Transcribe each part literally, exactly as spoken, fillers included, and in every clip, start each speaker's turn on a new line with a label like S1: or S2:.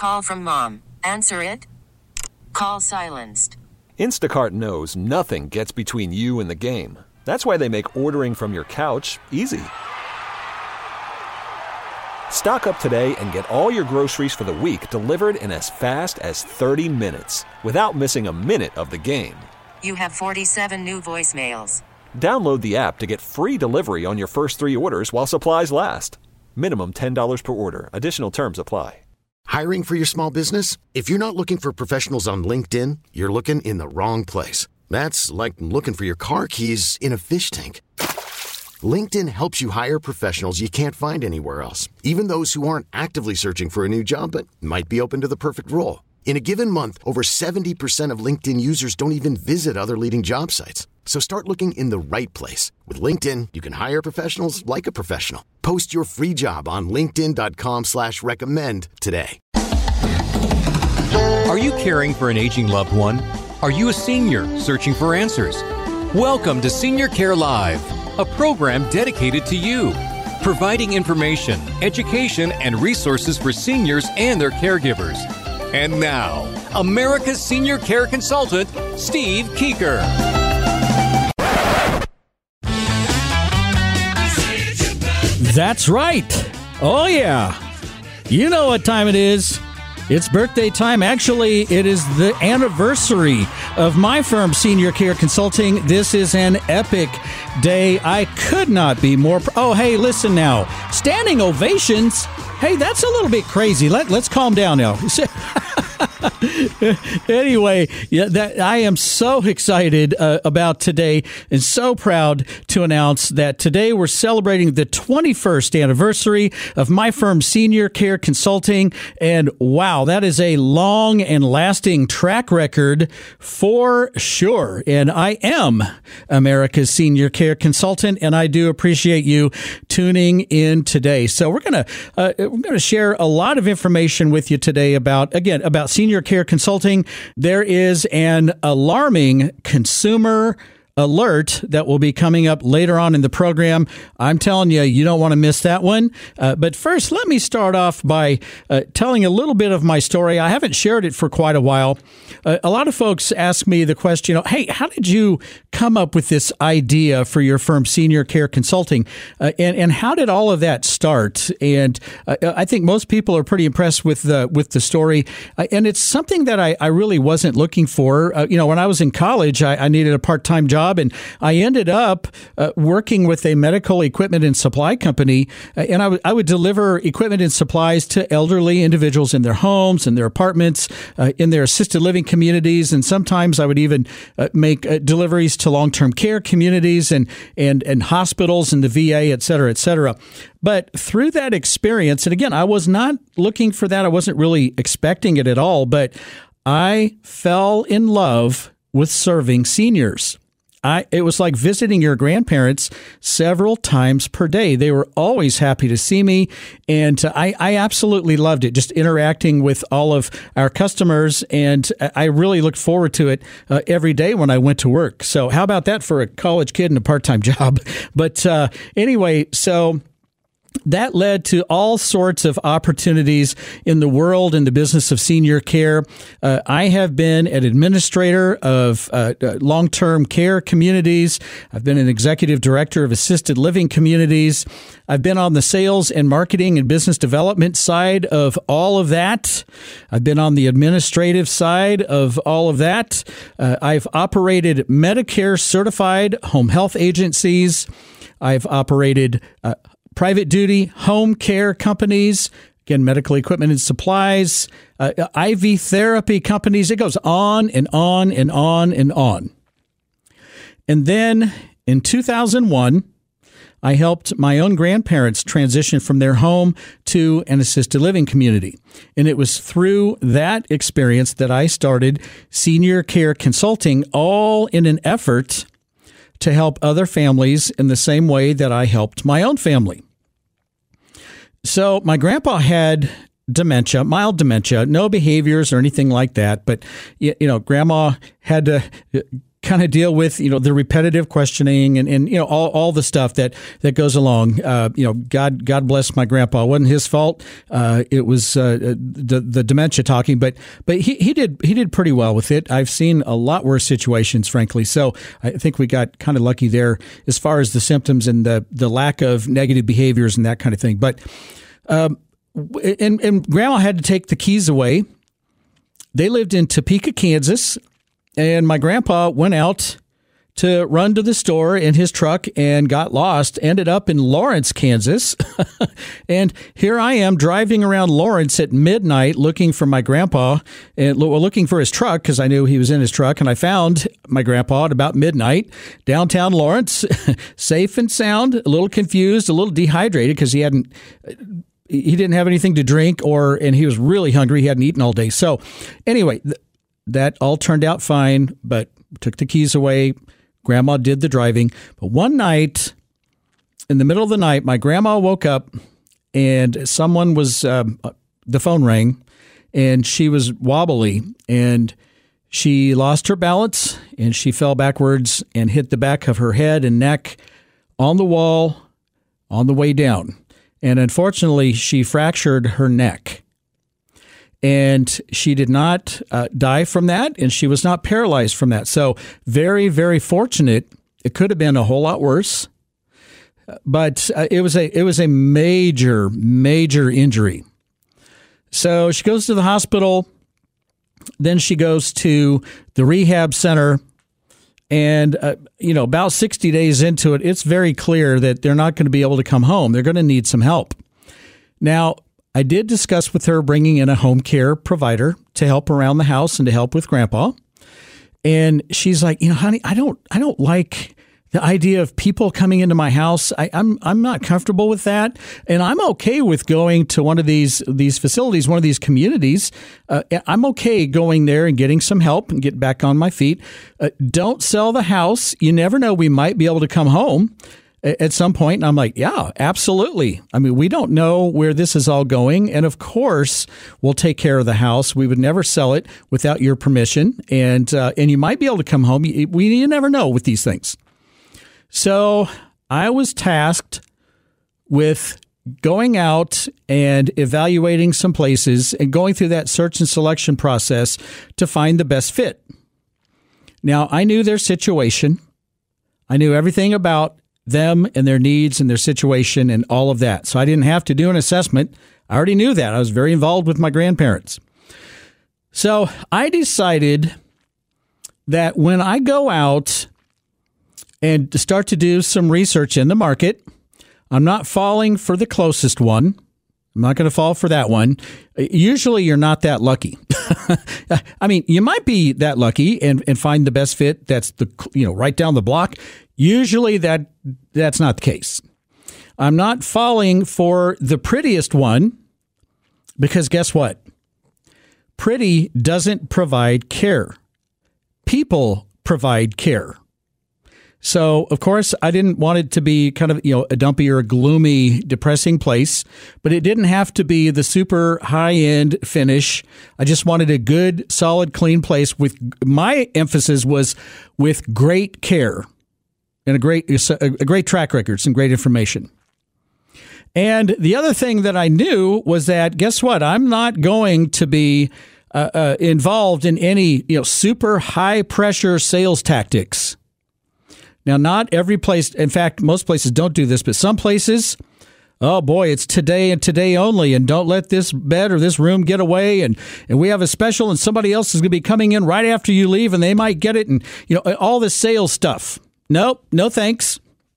S1: call from mom. Answer it. Call silenced.
S2: Instacart knows nothing gets between you and the game. That's why they make ordering from your couch easy. Stock up today and get all your groceries for the week delivered in as fast as thirty minutes without missing a minute of the game.
S1: You have forty-seven new voicemails.
S2: Download the app to get free delivery on your first three orders while supplies last. Minimum ten dollars per order. Additional terms apply.
S3: Hiring for your small business? If you're not looking for professionals on LinkedIn, you're looking in the wrong place. That's like looking for your car keys in a fish tank. LinkedIn helps you hire professionals you can't find anywhere else, even those who aren't actively searching for a new job but might be open to the perfect role. In a given month, over seventy percent of LinkedIn users don't even visit other leading job sites. So start looking in the right place. With LinkedIn, you can hire professionals like a professional. Post your free job on linkedin.com slash recommend today.
S4: Are you caring for an aging loved one? Are you a senior searching for answers? Welcome to Senior Care Live, a program dedicated to you, providing information, education, and resources for seniors and their caregivers. And now, America's Senior Care Consultant, Steve Keeker.
S5: That's right. Oh, yeah. You know what time it is. It's birthday time. Actually, it is the anniversary of my firm, Senior Care Consulting. This is an epic day. I could not be more... Pr- oh, hey, listen now. Standing ovations? Hey, that's a little bit crazy. Let, let's calm down now. Anyway, yeah, that I am so excited uh, about today and so proud to announce that today we're celebrating the twenty-first anniversary of my firm, Senior Care Consulting. And wow, that is a long and lasting track record for sure. And I am America's Senior Care Consultant, and I do appreciate you tuning in today. So we're gonna uh, we're gonna share a lot of information with you today about again about Senior Care Consulting. There is an alarming consumer alert that will be coming up later on in the program. I'm telling you, you don't want to miss that one. Uh, but first, let me start off by uh, telling a little bit of my story. I haven't shared it for quite a while. Uh, a lot of folks ask me the question, hey, how did you come up with this idea for your firm, Senior Care Consulting? Uh, and, and how did all of that start? And uh, I think most people are pretty impressed with the, with the story. Uh, and it's something that I, I really wasn't looking for. Uh, you know, when I was in college, I, I needed a part-time job. And I ended up uh, working with a medical equipment and supply company, uh, and I, w- I would deliver equipment and supplies to elderly individuals in their homes, in their apartments, uh, in their assisted living communities, and sometimes I would even uh, make uh, deliveries to long-term care communities and and and hospitals and the V A, et cetera, et cetera. But through that experience, and again, I was not looking for that. I wasn't really expecting it at all, but I fell in love with serving seniors. I, it was like visiting your grandparents several times per day. They were always happy to see me, and uh, I, I absolutely loved it, just interacting with all of our customers, and I really looked forward to it uh, every day when I went to work. So how about that for a college kid and a part-time job? But uh, anyway, so... that led to all sorts of opportunities in the world and the business of senior care. Uh, I have been an administrator of uh, long-term care communities. I've been an executive director of assisted living communities. I've been on the sales and marketing and business development side of all of that. I've been on the administrative side of all of that. Uh, I've operated Medicare certified home health agencies. I've operated uh, private duty home care companies, again, medical equipment and supplies, uh, I V therapy companies. It goes on and on and on and on. And then in two thousand one, I helped my own grandparents transition from their home to an assisted living community. And it was through that experience that I started Senior Care Consulting, all in an effort to help other families in the same way that I helped my own family. So my grandpa had dementia, mild dementia, no behaviors or anything like that. But, you know, grandma had to kind of deal with, you know, the repetitive questioning and, and you know, all, all the stuff that, that goes along. Uh, you know, God God bless my grandpa. It wasn't his fault. Uh, it was uh, the the dementia talking, but but he, he did he did pretty well with it. I've seen a lot worse situations, frankly. So I think we got kind of lucky there as far as the symptoms and the, the lack of negative behaviors and that kind of thing. But um, and, and Grandma had to take the keys away. They lived in Topeka, Kansas. And my grandpa went out to run to the store in his truck and got lost, ended up in Lawrence, Kansas. And here I am driving around Lawrence at midnight looking for my grandpa and looking for his truck because I knew he was in his truck. And I found my grandpa at about midnight, downtown Lawrence, safe and sound, a little confused, a little dehydrated because he hadn't... He didn't have anything to drink or, and he was really hungry. He hadn't eaten all day. So anyway, th- that all turned out fine, but took the keys away. Grandma did the driving. But one night, in the middle of the night, my grandma woke up and someone was, um, the phone rang and she was wobbly and she lost her balance and she fell backwards and hit the back of her head and neck on the wall on the way down. And unfortunately, she fractured her neck. And she did not uh, die from that, and she was not paralyzed from that. So very, very fortunate. It could have been a whole lot worse, but uh, it was a it was a major, major injury. So she goes to the hospital. Then she goes to the rehab center. And, uh, you know, about sixty days into it, it's very clear that they're not going to be able to come home. They're going to need some help. Now, I did discuss with her bringing in a home care provider to help around the house and to help with Grandpa. And she's like, you know, honey, I don't, I don't like the idea of people coming into my house. I, I'm, I'm not comfortable with that, and I'm okay with going to one of these, these facilities, one of these communities. Uh, I'm okay going there and getting some help and get back on my feet. Uh, don't sell the house. You never know. We might be able to come home at some point. And I'm like, yeah, absolutely. I mean, we don't know where this is all going. And of course, we'll take care of the house. We would never sell it without your permission. And, uh, and you might be able to come home. We, you never know with these things. So I was tasked with going out and evaluating some places and going through that search and selection process to find the best fit. Now, I knew their situation. I knew everything about them and their needs and their situation and all of that. So I didn't have to do an assessment. I already knew that. I was very involved with my grandparents. So I decided that when I go out and start to do some research in the market, I'm not falling for the closest one. I'm not going to fall for that one. Usually you're not that lucky. I mean, you might be that lucky and, and find the best fit that's the, you know, right down the block. Usually that that's not the case. I'm not falling for the prettiest one because guess what? Pretty doesn't provide care. People provide care. So, of course, I didn't want it to be kind of, you know, a dumpy or a gloomy, depressing place, but it didn't have to be the super high-end finish. I just wanted a good, solid, clean place with, my emphasis was with great care and a great, a great track record, some great information. And the other thing that I knew was that, guess what? I'm not going to be uh, uh, involved in any, you know, super high-pressure sales tactics. Now, not every place, in fact, most places don't do this, but some places, oh boy, it's today and today only, and don't let this bed or this room get away, and, and we have a special, and somebody else is going to be coming in right after you leave, and they might get it, and you know, all this sales stuff. Nope, no thanks.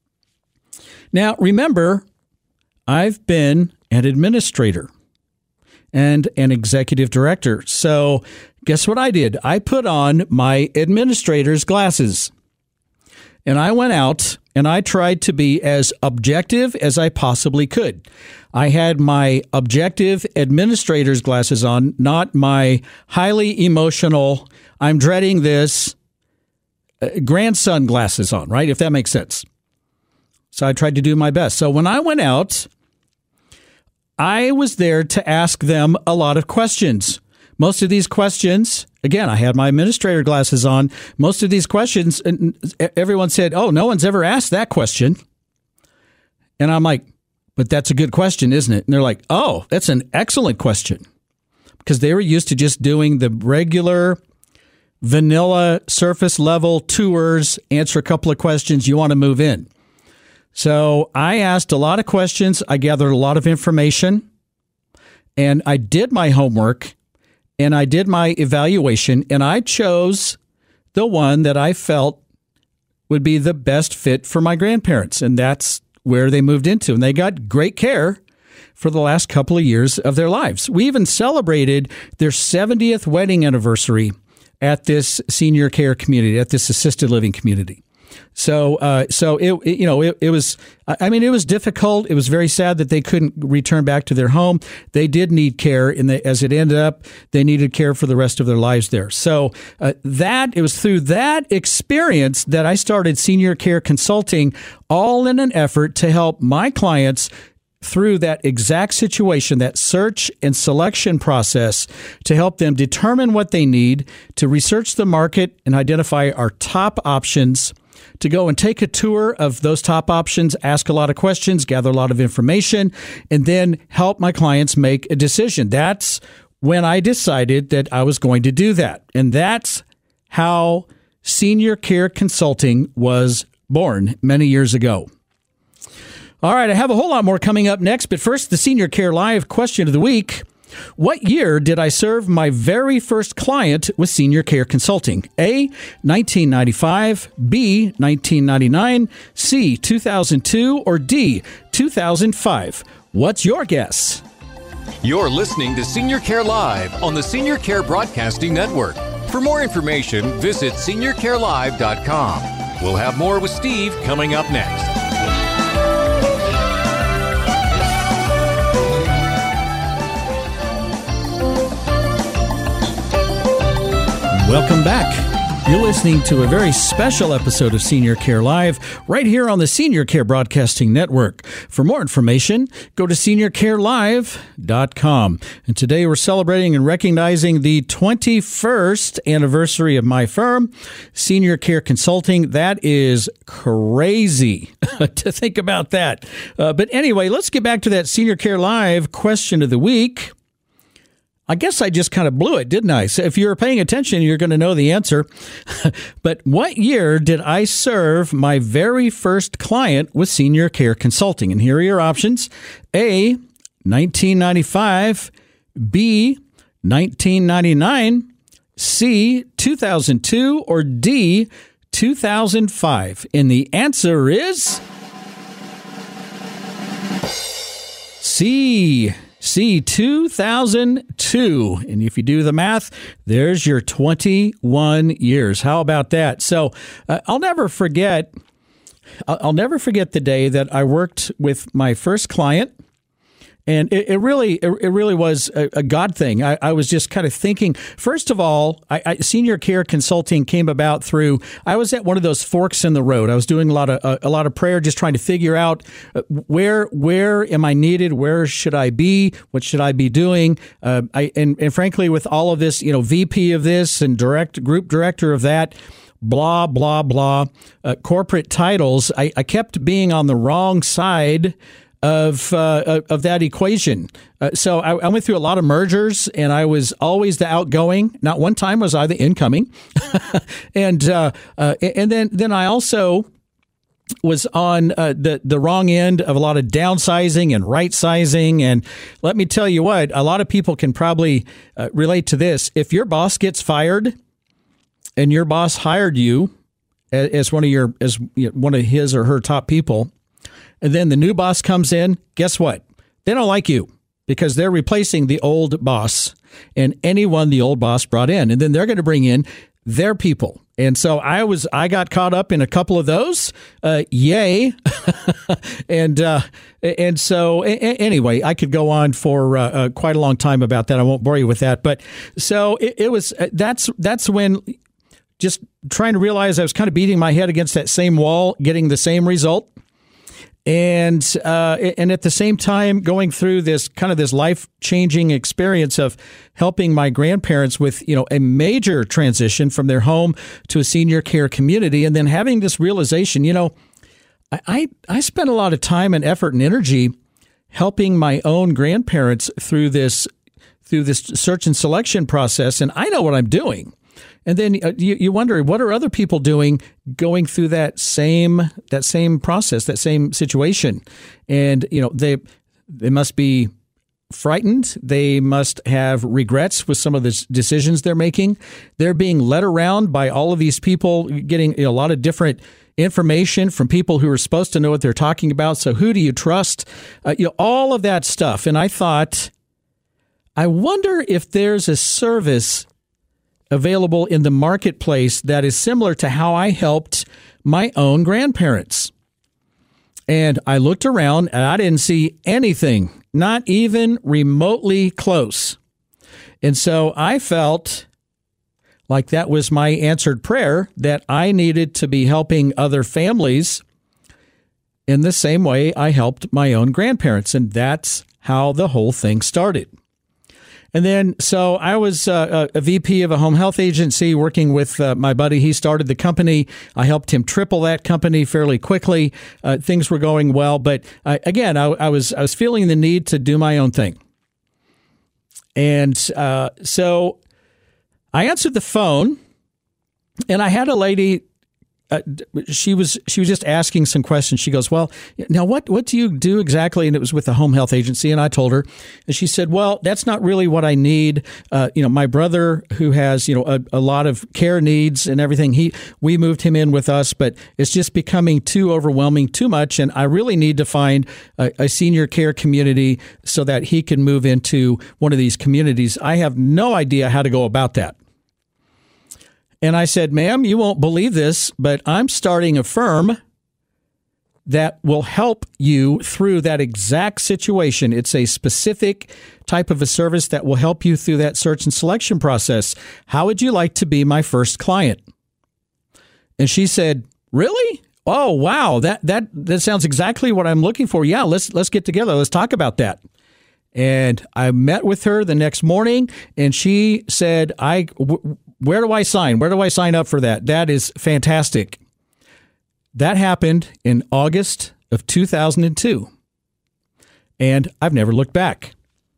S5: Now, remember, I've been an administrator and an executive director, so guess what I did? I put on my administrator's glasses. And I went out and I tried to be as objective as I possibly could. I had my objective administrator's glasses on, not my highly emotional, I'm dreading this uh, grandson glasses on, right? If that makes sense. So I tried to do my best. So when I went out, I was there to ask them a lot of questions. most of these questions, again, I had my administrator glasses on. Most of these questions, and everyone said, oh, no one's ever asked that question. And I'm like, but that's a good question, isn't it? And they're like, oh, that's an excellent question. Because they were used to just doing the regular vanilla surface level tours, answer a couple of questions, you want to move in. So I asked a lot of questions. I gathered a lot of information, and I did my homework, and I did my evaluation, and I chose the one that I felt would be the best fit for my grandparents. And that's where they moved into. And they got great care for the last couple of years of their lives. We even celebrated their seventieth wedding anniversary at this senior care community, at this assisted living community. So, uh, so it, it, you know, it, it was, I mean, it was difficult. It was very sad that they couldn't return back to their home. They did need care, and they, as it ended up, they needed care for the rest of their lives there. So uh, that, it was through that experience that I started Senior Care Consulting, all in an effort to help my clients through that exact situation, that search and selection process, to help them determine what they need, to research the market and identify our top options, to go and take a tour of those top options, ask a lot of questions, gather a lot of information, and then help my clients make a decision. That's when I decided that I was going to do that. And that's how Senior Care Consulting was born many years ago. All right, I have a whole lot more coming up next, but first, the Senior Care Live question of the week. What year did I serve my very first client with Senior Care Consulting? A, nineteen ninety-five, B, nineteen ninety-nine, C, two thousand two, or D, two thousand five? What's your guess?
S4: You're listening to Senior Care Live on the Senior Care Broadcasting Network. For more information, visit senior care live dot com. We'll have more with Steve coming up next.
S5: Welcome back. You're listening to a very special episode of Senior Care Live right here on the Senior Care Broadcasting Network. For more information, go to senior care live dot com. And today we're celebrating and recognizing the twenty-first anniversary of my firm, Senior Care Consulting. That is crazy to think about that. Uh, but anyway, let's get back to that Senior Care Live question of the week. I guess I just kind of blew it, didn't I? So if you're paying attention, you're going to know the answer. But what year did I serve my very first client with Senior Care Consulting? And here are your options. A, nineteen ninety-five, B, nineteen ninety-nine, C, two thousand two, or D, two thousand five. And the answer is C. C, two thousand two. And if you do the math, there's your twenty-one years. How about that? So uh, I'll never forget, I'll never forget the day that I worked with my first client. And it, it really, it, it really was a, a God thing. I, I was just kind of thinking, first of all, I, I, Senior Care Consulting came about through, I was at one of those forks in the road. I was doing a lot of, a, a lot of prayer, just trying to figure out where, where am I needed? Where should I be? What should I be doing? Uh, I, and, and frankly, with all of this, you know, V P of this and direct group director of that, blah, blah, blah, uh, corporate titles, I, I kept being on the wrong side of uh, of that equation. Uh, so I, I went through a lot of mergers, and I was always the outgoing. Not one time was I the incoming. and uh, uh, and then then I also was on uh, the the wrong end of a lot of downsizing and right sizing. And let me tell you what, a lot of people can probably uh, relate to this. If your boss gets fired, and your boss hired you as, as one of your as you know, one of his or her top people, and then the new boss comes in, guess what? They don't like you because they're replacing the old boss and anyone the old boss brought in. And then they're going to bring in their people. And so I was, I got caught up in a couple of those. Uh, yay. and, uh, and so a- anyway, I could go on for uh, uh, quite a long time about that. I won't bore you with that. But so it, it was, uh, that's, that's when just trying to realize I was kind of beating my head against that same wall, getting the same result. And uh, and at the same time, going through this kind of this life-changing experience of helping my grandparents with, you know, a major transition from their home to a senior care community, and then having this realization, you know, I I, I spent a lot of time and effort and energy helping my own grandparents through this through this search and selection process, and I know what I'm doing. And then you, you wonder, what are other people doing going through that same that same process, that same situation? And, you know, they they must be frightened. They must have regrets with some of the decisions they're making. They're being led around by all of these people, getting you know, a lot of different information from people who are supposed to know what they're talking about. So who do you trust? Uh, you know, all of that stuff. And I thought, I wonder if there's a service available in the marketplace that is similar to how I helped my own grandparents. And I looked around and I didn't see anything, not even remotely close. And so I felt like that was my answered prayer, that I needed to be helping other families in the same way I helped my own grandparents. And that's how the whole thing started. And then, so I was uh, a V P of a home health agency working with uh, my buddy. He started the company. I helped him triple that company fairly quickly. Uh, things were going well, but uh, again, I, I was I was feeling the need to do my own thing. And uh, so I answered the phone, and I had a lady. Uh, she was she was just asking some questions. She goes, well, now what what do you do exactly? And it was with a home health agency. And I told her, and she said, well, that's not really what I need. Uh, you know, my brother, who has you know a, a lot of care needs and everything, he we moved him in with us, but it's just becoming too overwhelming, too much, and I really need to find a, a senior care community so that he can move into one of these communities. I have no idea how to go about that. And I said, ma'am, you won't believe this, but I'm starting a firm that will help you through that exact situation. It's a specific type of a service that will help you through that search and selection process. How would you like to be my first client? And she said, really? Oh, wow. That that that sounds exactly what I'm looking for. Yeah, let's let's get together. Let's talk about that. And I met with her the next morning, and she said, I w- where do I sign? Where do I sign up for that? That is fantastic. That happened in August of two thousand two, and I've never looked back.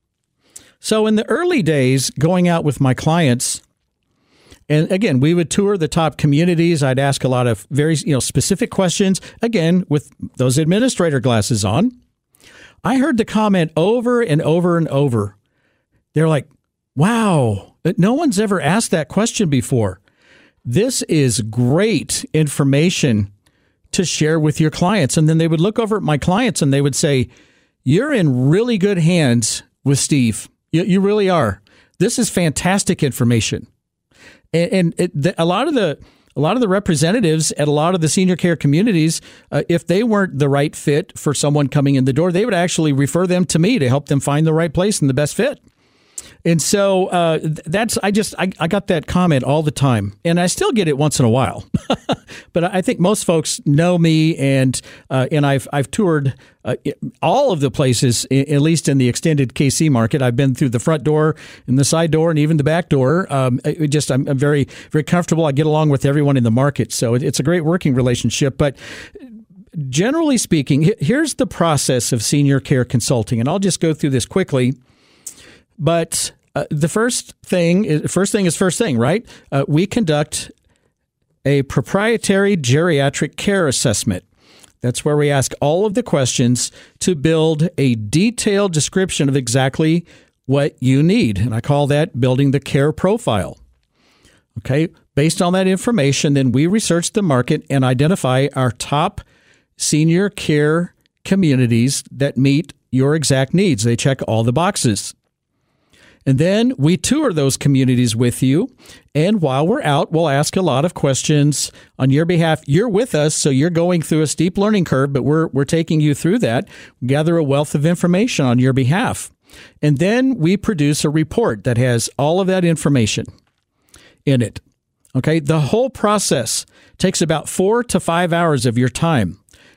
S5: So in the early days, going out with my clients, and again, we would tour the top communities. I'd ask a lot of very you know specific questions, again, with those administrator glasses on. I heard the comment over and over and over. They're like, wow, no one's ever asked that question before. This is great information to share with your clients. And then they would look over at my clients and they would say, you're in really good hands with Steve. You, you really are. This is fantastic information. And, and it, the, a lot of the A lot of the representatives at a lot of the senior care communities, uh, if they weren't the right fit for someone coming in the door, they would actually refer them to me to help them find the right place and the best fit. And so uh, that's I just I, I got that comment all the time, and I still get it once in a while. But I think most folks know me, and uh, and I've I've toured uh, all of the places, at least in the extended K C market. I've been through the front door, and the side door, and even the back door. Um, it just I'm, I'm very very comfortable. I get along with everyone in the market, so it, it's a great working relationship. But generally speaking, here's the process of senior care consulting, and I'll just go through this quickly. But uh, the first thing is first thing is first thing, right? Uh, we conduct a proprietary geriatric care assessment. That's where we ask all of the questions to build a detailed description of exactly what you need. And I call that building the care profile. Okay. Based on that information, then we research the market and identify our top senior care communities that meet your exact needs. They check all the boxes. And then we tour those communities with you. And while we're out, we'll ask a lot of questions on your behalf. You're with us, so you're going through a steep learning curve, but we're we're taking you through that. Gather a wealth of information on your behalf. And then we produce a report that has all of that information in it. Okay, the whole process takes about four to five hours of your time.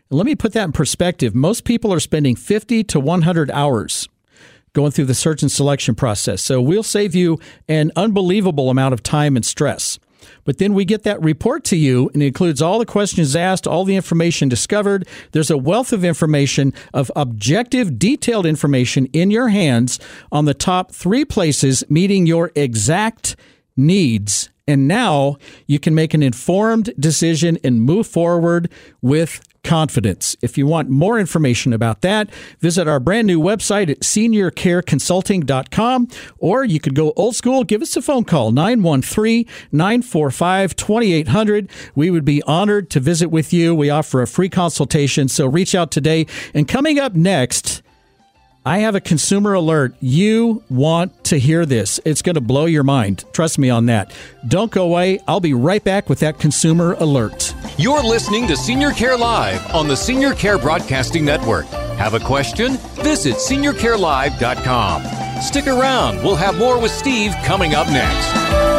S5: And let me put that in perspective. Most people are spending fifty to one hundred hours going through the search and selection process. So we'll save you an unbelievable amount of time and stress. But then we get that report to you, and it includes all the questions asked, all the information discovered. There's a wealth of information, of objective, detailed information in your hands on the top three places meeting your exact needs. And now you can make an informed decision and move forward with confidence. If you want more information about that, visit our brand new website at senior care consulting dot com, or you could go old school. Give us a phone call, nine one three, nine four five, two eight zero zero. We would be honored to visit with you. We offer a free consultation, so reach out today. And coming up next, I have a consumer alert. You want to hear this. It's going to blow your mind. Trust me on that. Don't go away. I'll be right back with that consumer alert.
S4: You're listening to Senior Care Live on the Senior Care Broadcasting Network. Have a question? Visit senior care live dot com. Stick around. We'll have more with Steve coming up next.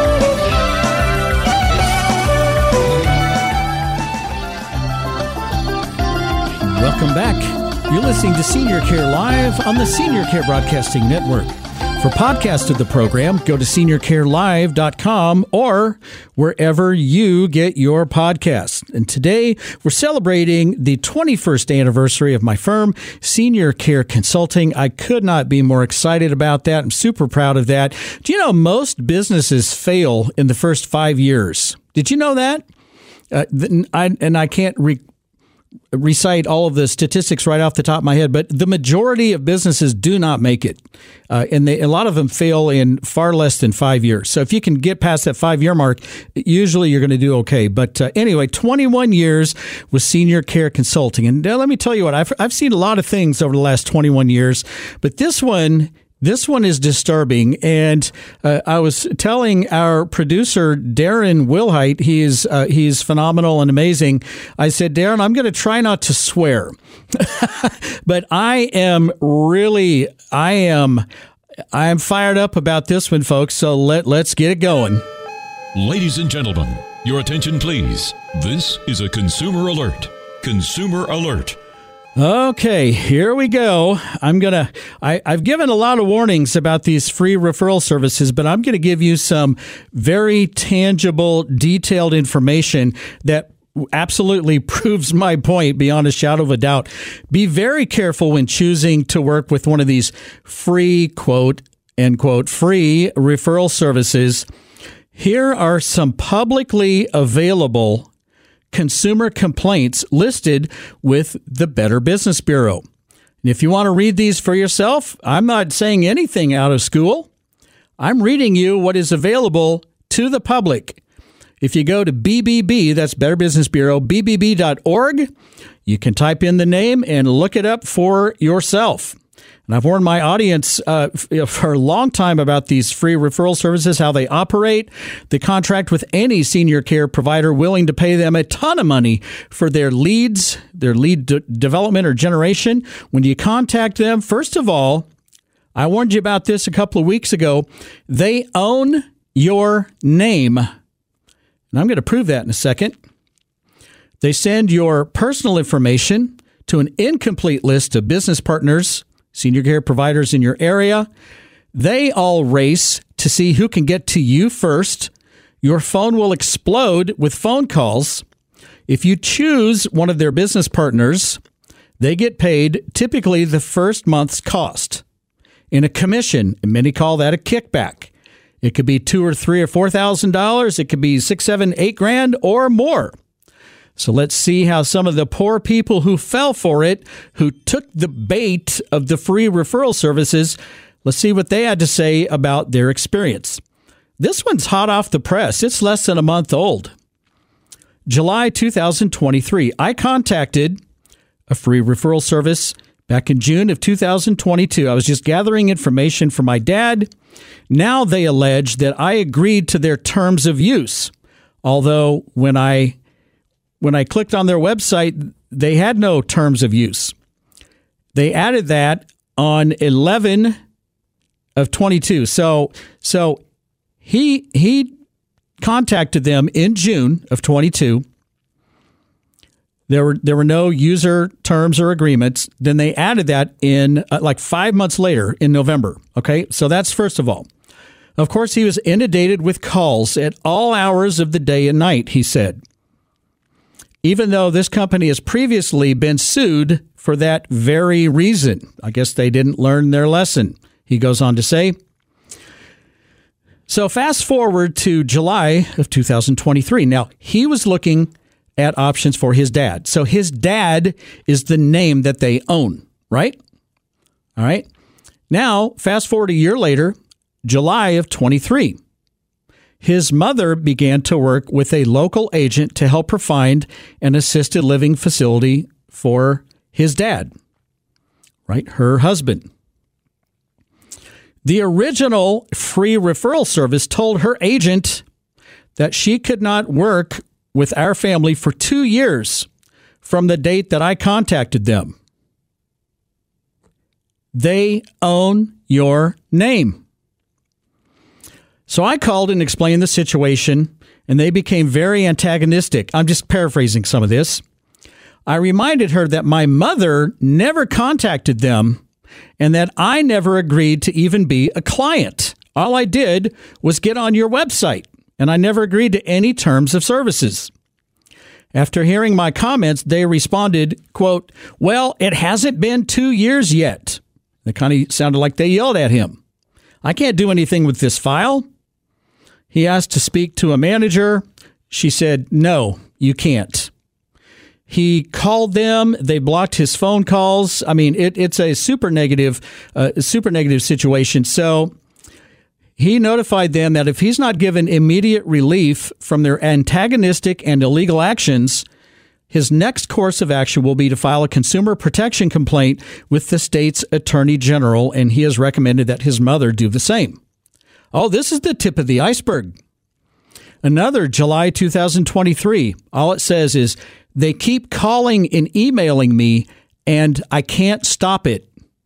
S5: Welcome back. You're listening to Senior Care Live on the Senior Care Broadcasting Network. For podcasts of the program, go to senior care live dot com or wherever you get your podcasts. And today, we're celebrating the twenty-first anniversary of my firm, Senior Care Consulting. I could not be more excited about that. I'm super proud of that. Do you know most businesses fail in the first five years? Did you know that? Uh, I, and I can't re- recite all of the statistics right off the top of my head, but the majority of businesses do not make it. Uh, and they, a lot of them fail in far less than five years. So if you can get past that five-year mark, usually you're going to do okay. But uh, anyway, twenty-one years with Senior Care Consulting. And uh, let me tell you what, I've, I've seen a lot of things over the last twenty-one years, but this one... This one is disturbing, and uh, I was telling our producer, Darren Wilhite, he is, uh, he's phenomenal and amazing. I said, Darren, I'm going to try not to swear, but I am really, I am, I am fired up about this one, folks, so let, let's get it going.
S6: Ladies and gentlemen, your attention, please. This is a consumer alert. Consumer alert.
S5: Okay, here we go. I'm going to, I've given a lot of warnings about these free referral services, but I'm going to give you some very tangible, detailed information that absolutely proves my point beyond a shadow of a doubt. Be very careful when choosing to work with one of these free, quote, end quote, free referral services. Here are some publicly available consumer complaints listed with the Better Business Bureau. And if you want to read these for yourself, I'm not saying anything out of school. I'm reading you what is available to the public. If you go to B B B, that's Better Business Bureau, B B B dot org, you can type in the name and look it up for yourself. And I've warned my audience uh, for a long time about these free referral services, how they operate. They contract with any senior care provider willing to pay them a ton of money for their leads, their lead de- development or generation. When you contact them, first of all, I warned you about this a couple of weeks ago. They own your name. And I'm going to prove that in a second. They send your personal information to an incomplete list of business partners, senior care providers in your area. They all race to see who can get to you first. Your phone will explode with phone calls. If you choose one of their business partners, they get paid typically the first month's cost in a commission. And many call that a kickback. It could be two or three or four thousand dollars. It could be six, seven, eight grand or more. So let's see how some of the poor people who fell for it, who took the bait of the free referral services, let's see what they had to say about their experience. This one's hot off the press. It's less than a month old. July two thousand twenty-three, I contacted a free referral service back in June of two thousand twenty-two. I was just gathering information for my dad. Now they allege that I agreed to their terms of use, although when I When I clicked on their website, they had no terms of use. They added that on eleven of twenty-two. So, so he he contacted them in June of twenty-two. There were there were no user terms or agreements. Then they added that in uh, like five months later in November. Okay, so that's first of all. Of course, he was inundated with calls at all hours of the day and night, he said. Even though this company has previously been sued for that very reason. I guess they didn't learn their lesson, he goes on to say. So fast forward to July of two thousand twenty-three. Now, he was looking at options for his dad. So his dad is the name that they own, right? All right. Now, fast forward a year later, July of twenty-three. His mother began to work with a local agent to help her find an assisted living facility for his dad, right? Her husband. The original free referral service told her agent that she could not work with our family for two years from the date that I contacted them. They own your name. So I called and explained the situation, and they became very antagonistic. I'm just paraphrasing some of this. I reminded her that my mother never contacted them and that I never agreed to even be a client. All I did was get on your website, and I never agreed to any terms of services. After hearing my comments, they responded, quote, well, it hasn't been two years yet. It kind of sounded like they yelled at him. I can't do anything with this file. He asked to speak to a manager. She said, no, you can't. He called them. They blocked his phone calls. I mean, it, it's a super negative, uh, super negative situation. So he notified them that if he's not given immediate relief from their antagonistic and illegal actions, his next course of action will be to file a consumer protection complaint with the state's attorney general, and he has recommended that his mother do the same. Oh, this is the tip of the iceberg. Another July two thousand twenty-three. All it says is, they keep calling and emailing me, and I can't stop it.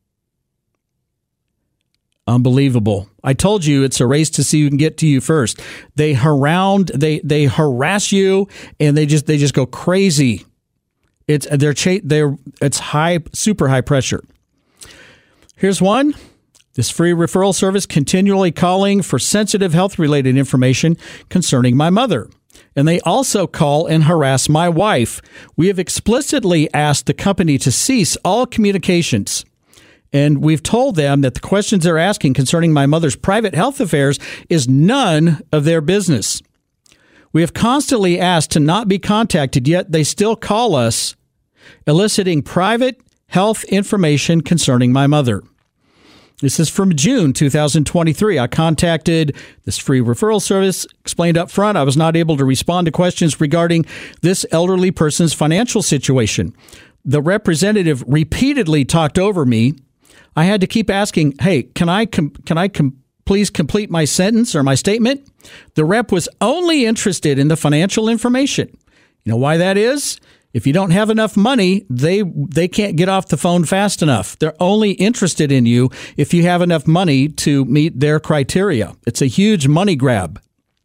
S5: Unbelievable. I told you it's a race to see who can get to you first. They haround, they they harass you, and they just they just go crazy. It's they're cha- they're it's high, super high pressure. Here's one. This free referral service continually calling for sensitive health-related information concerning my mother. And they also call and harass my wife. We have explicitly asked the company to cease all communications. And we've told them that the questions they're asking concerning my mother's private health affairs is none of their business. We have constantly asked to not be contacted, yet they still call us, eliciting private health information concerning my mother. This is from June two thousand twenty-three. I contacted this free referral service, explained up front I was not able to respond to questions regarding this elderly person's financial situation. The representative repeatedly talked over me. I had to keep asking, hey, can I com- can I com- please complete my sentence or my statement? The rep was only interested in the financial information. You know why that is? If you don't have enough money, they they can't get off the phone fast enough. They're only interested in you if you have enough money to meet their criteria. It's a huge money grab.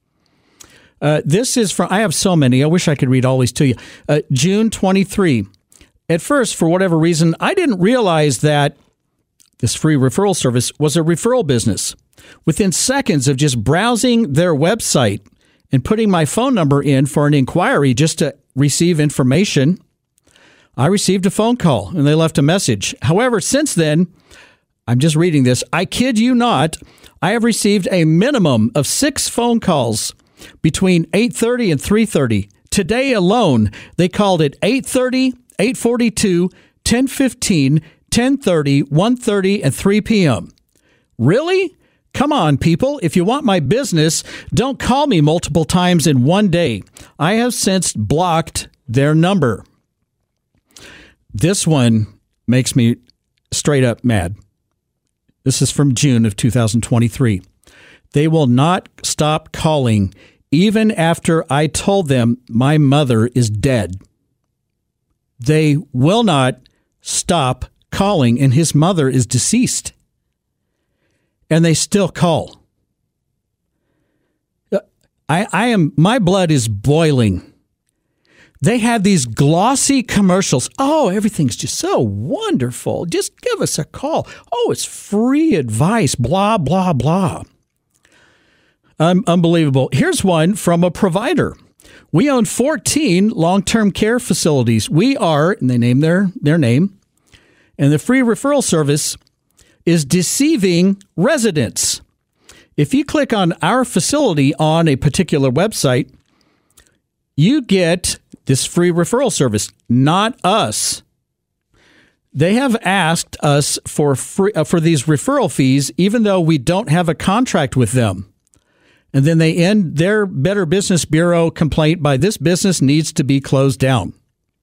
S5: Uh, this is from, I have so many. I wish I could read all these to you. Uh, June twenty-third. At first, for whatever reason, I didn't realize that this free referral service was a referral business. Within seconds of just browsing their website and putting my phone number in for an inquiry just to receive information, I received a phone call and they left a message. However, since then, I'm just reading this. I kid you not, I have received a minimum of six phone calls between eight thirty and three thirty. Today alone, they called at eight thirty, eight forty-two, ten fifteen, ten thirty, one thirty, and three p.m. Really? Come on, people. If you want my business, don't call me multiple times in one day. I have since blocked their number. This one makes me straight up mad. This is from June of two thousand twenty-three. They will not stop calling even after I told them my mother is dead. They will not stop calling, and his mother is deceased. And they still call. I, I am, my blood is boiling. they had these glossy commercials. Oh, everything's just so wonderful. Just give us a call. Oh, it's free advice, blah, blah, blah. Um, unbelievable. Here's one from a provider. We own fourteen long-term care facilities. We are, and they name their, their name, and the free referral service is deceiving residents. If you click on our facility on a particular website, you get this free referral service, not us. They have asked us for free, uh, for these referral fees, even though we don't have a contract with them. And then they end their Better Business Bureau complaint by this business needs to be closed down.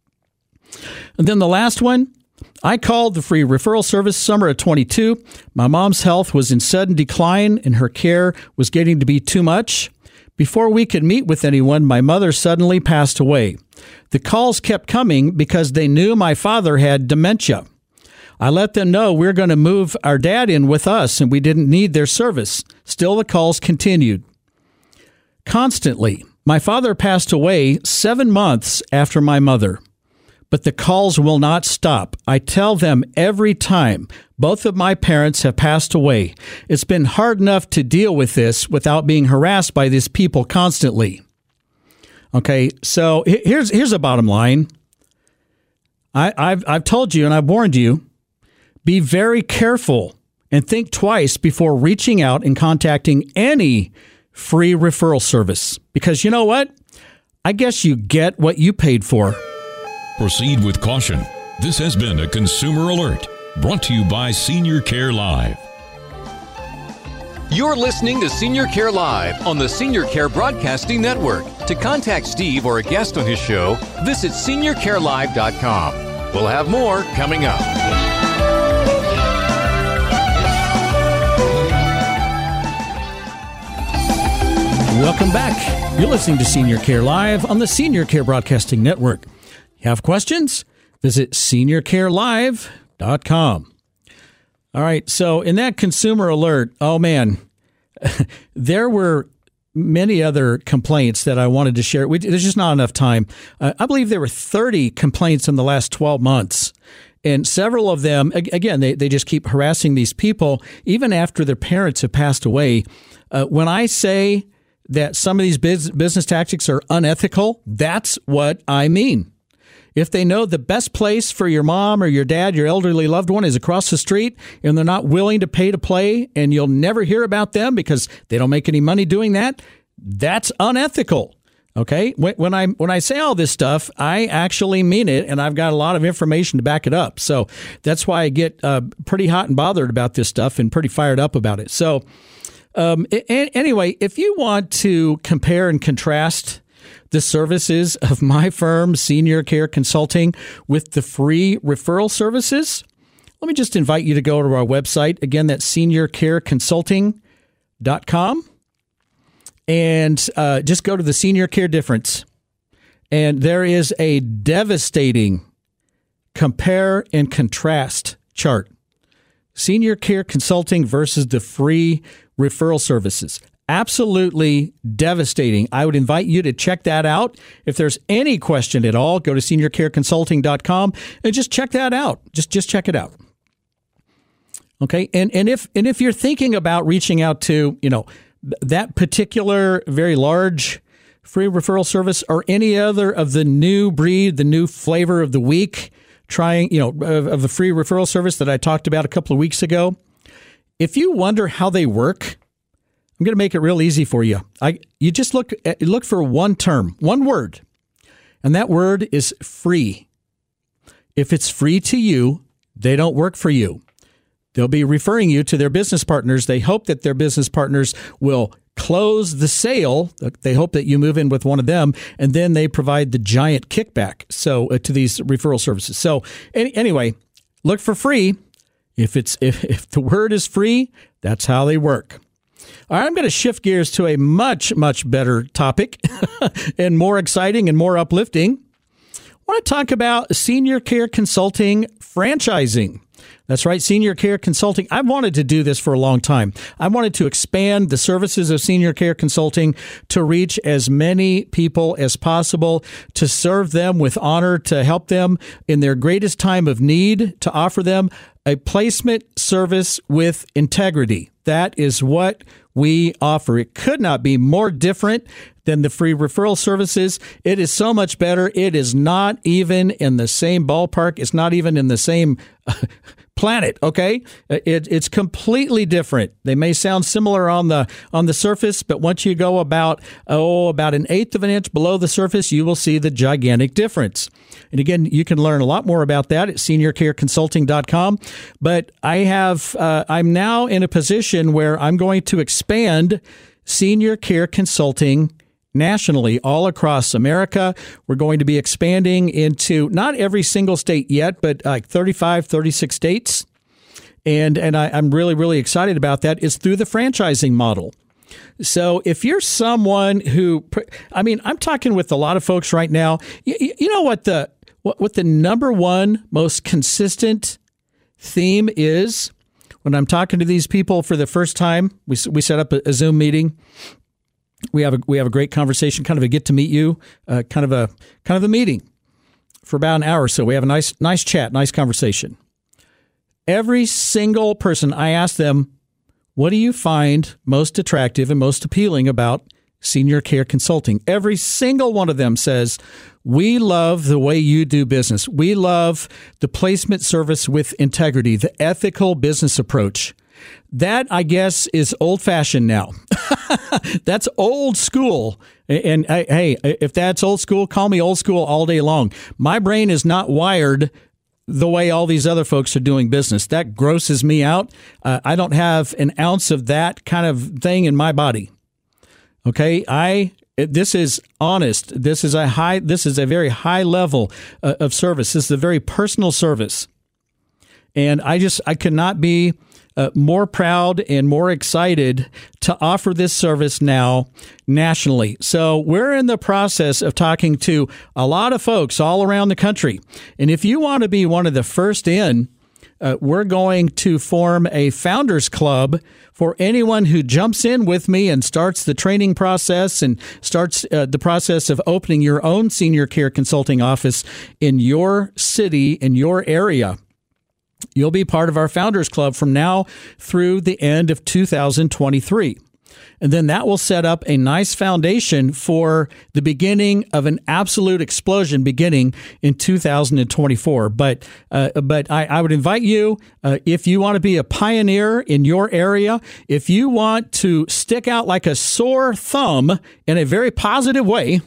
S5: And then the last one, I called the free referral service summer of twenty-two. My mom's health was in sudden decline and her care was getting to be too much. Before we could meet with anyone, my mother suddenly passed away. The calls kept coming because they knew my father had dementia. I let them know we're going to move our dad in with us and we didn't need their service. Still, the calls continued. Constantly. My father passed away seven months after my mother, but the calls will not stop. I tell them every time both of my parents have passed away. It's been hard enough to deal with this without being harassed by these people constantly. Okay, so here's here's a bottom line. I, I've I've told you and I've warned you, be very careful and think twice before reaching out and contacting any free referral service. Because you know what? I guess you get what you paid for.
S6: Proceed with caution. This has been a Consumer Alert, brought to you by Senior Care Live.
S4: You're listening to Senior Care Live on the Senior Care Broadcasting Network. To contact Steve or a guest on his show, visit senior care live dot com. We'll have more coming up.
S5: Welcome back. You're listening to Senior Care Live on the Senior Care Broadcasting Network. You have questions? Visit senior care live dot com. All right, so in that consumer alert, oh man, there were many other complaints that I wanted to share. We, there's just not enough time. Uh, I believe there were thirty complaints in the last twelve months. And several of them, again, they, they just keep harassing these people, even after their parents have passed away. Uh, when I say that some of these biz, business tactics are unethical, that's what I mean. If they know the best place for your mom or your dad, your elderly loved one, is across the street, and they're not willing to pay to play, and you'll never hear about them because they don't make any money doing that, that's unethical. Okay? When, when I when I say all this stuff, I actually mean it, and I've got a lot of information to back it up. So that's why I get uh, pretty hot and bothered about this stuff and pretty fired up about it. So um, a- anyway, if you want to compare and contrast the services of my firm, Senior Care Consulting, with the free referral services, let me just invite you to go to our website. Again, that's senior care consulting dot com. And uh, just go to the Senior Care Difference. And there is a devastating compare and contrast chart. Senior Care Consulting versus the free referral services. Absolutely devastating. I would invite you to check that out. If there's any question at all, go to senior care consulting dot com and just check that out. Just just check it out. Okay? And and if and if you're thinking about reaching out to, you know, that particular very large free referral service or any other of the new breed, the new flavor of the week, trying, you know, of, of the free referral service that I talked about a couple of weeks ago, if you wonder how they work, I'm going to make it real easy for you. I you just look at, look for one term, one word, and that word is free. If it's free to you, they don't work for you. They'll be referring you to their business partners. They hope that their business partners will close the sale. They hope that you move in with one of them, and then they provide the giant kickback so uh, to these referral services. So any, anyway, look for free. If it's if, if the word is free, that's how they work. All right, I'm going to shift gears to a much, much better topic and more exciting and more uplifting. I want to talk about Senior Care Consulting franchising. That's right, Senior Care Consulting. I've wanted to do this for a long time. I wanted to expand the services of Senior Care Consulting to reach as many people as possible, to serve them with honor, to help them in their greatest time of need, to offer them a placement service with integrity. That is what we offer. It could not be more different than the free referral services. It is so much better. It is not even in the same ballpark. It's not even in the same planet. Okay, it, it's completely different. They may sound similar on the on the surface, but once you go about oh about an eighth of an inch below the surface, you will see the gigantic difference. And again, you can learn a lot more about that at senior care consulting dot com. But I have uh, I'm now in a position where I'm going to expand Senior Care Consulting nationally, all across America. We're going to be expanding into not every single state yet, but like thirty-five, thirty-six states. And and I, I'm really, really excited about that. It's through the franchising model. So if you're someone who, I mean, I'm talking with a lot of folks right now. You, you know what the what, what the number one most consistent theme is when I'm talking to these people for the first time? We we set up a, a Zoom meeting. We have a we have a great conversation, kind of a get to meet you, uh, kind of a kind of a meeting for about an hour or so. We have a nice nice chat, nice conversation. Every single person, I ask them, what do you find most attractive and most appealing about Senior Care Consulting? Every single one of them says, we love the way you do business. We love the placement service with integrity, the ethical business approach. That, I guess, is old-fashioned now. That's old school. And, and hey, if that's old school, call me old school all day long. My brain is not wired the way all these other folks are doing business. That grosses me out. Uh, I don't have an ounce of that kind of thing in my body. Okay, I. This is honest. This is a high. This is a very high level uh, of service. This is a very personal service, and I just I could not be Uh, more proud and more excited to offer this service now nationally. So we're in the process of talking to a lot of folks all around the country. And if you want to be one of the first in, uh, we're going to form a founders club for anyone who jumps in with me and starts the training process and starts uh, the process of opening your own senior care consulting office in your city, in your area. You'll be part of our Founders Club from now through the end of two thousand twenty-three. And then that will set up a nice foundation for the beginning of an absolute explosion beginning in two thousand twenty-four. But uh, but I, I would invite you, uh, if you want to be a pioneer in your area, if you want to stick out like a sore thumb in a very positive way,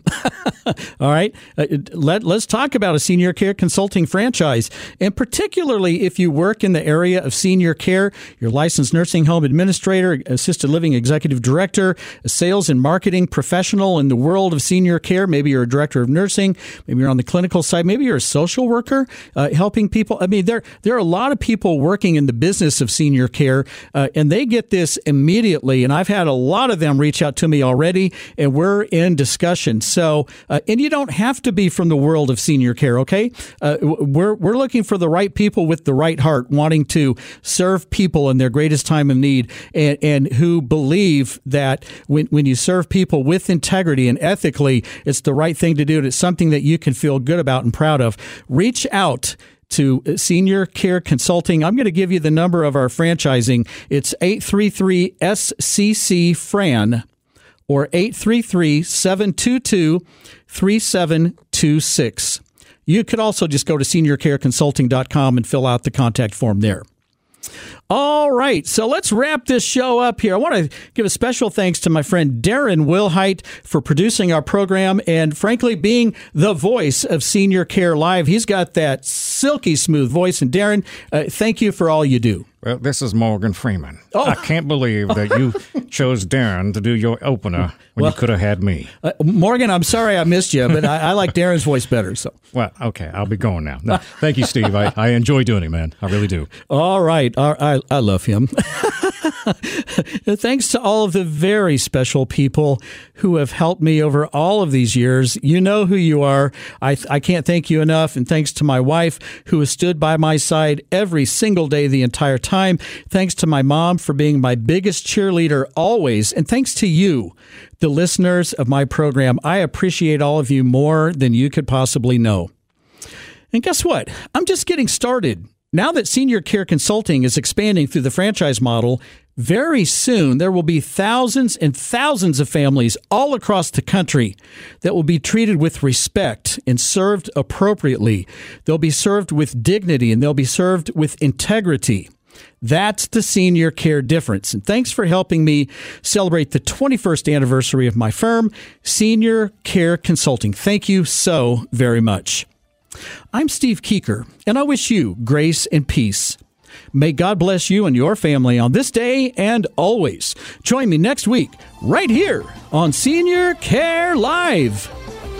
S5: all right, uh, let, let's talk about a senior care consulting franchise. And particularly if you work in the area of senior care, you're a licensed nursing home administrator, assisted living executive director, a sales and marketing professional in the world of senior care. Maybe you're a director of nursing. Maybe you're on the clinical side. Maybe you're a social worker uh, helping people. I mean, there, there are a lot of people working in the business of senior care, uh, and they get this immediately. And I've had a lot of them reach out to me already, and we're in discussion. So, uh, and you don't have to be from the world of senior care, okay? Uh, we're, we're looking for the right people with the right heart, wanting to serve people in their greatest time of need, and, and who believe that when, when you serve people with integrity and ethically, it's the right thing to do, and it's something that you can feel good about and proud of. Reach out to Senior Care Consulting. I'm going to give you the number of our franchising. It's eight three three S C C F R A N or eight three three, seven two two, three seven two six. You could also just go to senior care consulting dot com and fill out the contact form there. All right, so let's wrap this show up here. I want to give a special thanks to my friend Darren Wilhite for producing our program and, frankly, being the voice of Senior Care Live. He's got that silky smooth voice. And, Darren, uh, thank you for all you do.
S7: Well, this is Morgan Freeman.
S5: Oh.
S7: I can't believe that you chose Darren to do your opener when
S5: Well,
S7: you could have had me.
S5: Uh, Morgan, I'm sorry I missed you, but I, I like Darren's voice better. So,
S7: Well, okay, I'll be going now. No, thank you, Steve. I, I enjoy doing it, man. I really do.
S5: all right, all, I I love him. Thanks to all of the very special people who have helped me over all of these years. You know who you are. I I can't thank you enough. And thanks to my wife, who has stood by my side every single day the entire time. Thanks to my mom for being my biggest cheerleader always. And thanks to you, the listeners of my program. I appreciate all of you more than you could possibly know. And guess what? I'm just getting started. Now that Senior Care Consulting is expanding through the franchise model, very soon there will be thousands and thousands of families all across the country that will be treated with respect and served appropriately. They'll be served with dignity and they'll be served with integrity. That's the Senior Care difference. And thanks for helping me celebrate the twenty-first anniversary of my firm, Senior Care Consulting. Thank you so very much. I'm Steve Keeker, and I wish you grace and peace. May God bless you and your family on this day and always. Join me next week right here on Senior Care Live.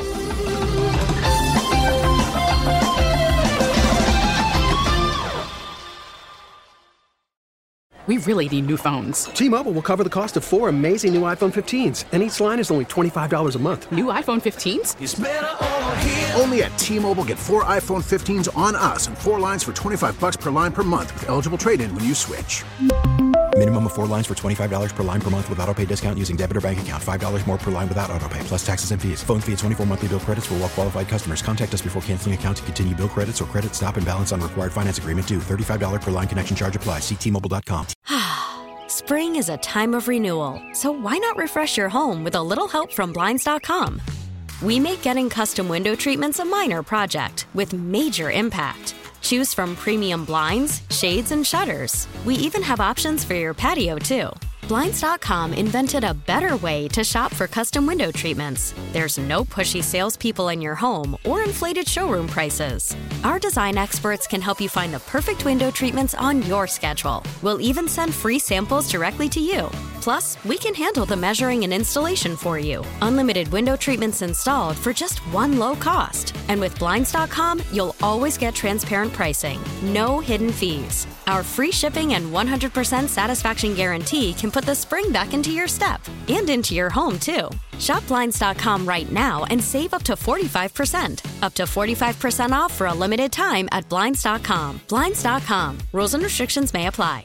S8: We really need new phones.
S9: T-Mobile will cover the cost of four amazing new iPhone fifteens, and each line is only twenty-five dollars a month.
S8: New iPhone fifteens?
S10: It's better over here. Only at T-Mobile, get four iPhone fifteens on us and four lines for twenty-five bucks per line per month with eligible trade-in when you switch.
S11: Minimum of four lines for twenty-five dollars per line per month with autopay discount using debit or bank account. five dollars more per line without autopay, plus taxes and fees. Phone fee at twenty-four monthly bill credits for well-qualified customers. Contact us before canceling account to continue bill credits or credit stop and balance on required finance agreement due. thirty-five dollars per line connection charge applies. See T Mobile dot com.
S12: Spring is a time of renewal, so why not refresh your home with a little help from Blinds dot com? We make getting custom window treatments a minor project with major impact. Choose from premium blinds, shades, and shutters. We even have options for your patio, too. Blinds dot com invented a better way to shop for custom window treatments. There's no pushy salespeople in your home or inflated showroom prices. Our design experts can help you find the perfect window treatments on your schedule. We'll even send free samples directly to you. Plus, we can handle the measuring and installation for you. Unlimited window treatments installed for just one low cost. And with Blinds dot com, you'll always get transparent pricing. No hidden fees. Our free shipping and one hundred percent satisfaction guarantee can put the spring back into your step and into your home, too. Shop Blinds dot com right now and save up to forty-five percent. Up to forty-five percent off for a limited time at Blinds dot com. Blinds dot com. Rules and restrictions may apply.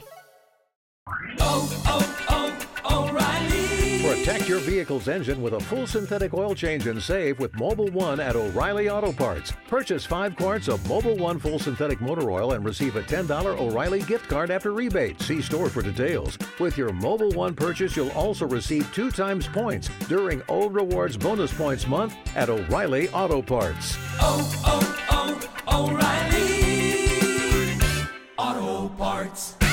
S13: Oh, oh, oh, O'Reilly. Protect your vehicle's engine with a full synthetic oil change and save with Mobil one at O'Reilly Auto Parts. Purchase five quarts of Mobil one full synthetic motor oil and receive a ten dollars O'Reilly gift card after rebate. See store for details. With your Mobil one purchase, you'll also receive two times points during O Rewards Bonus Points Month at O'Reilly Auto Parts.
S14: Oh, oh, oh, O'Reilly Auto Parts.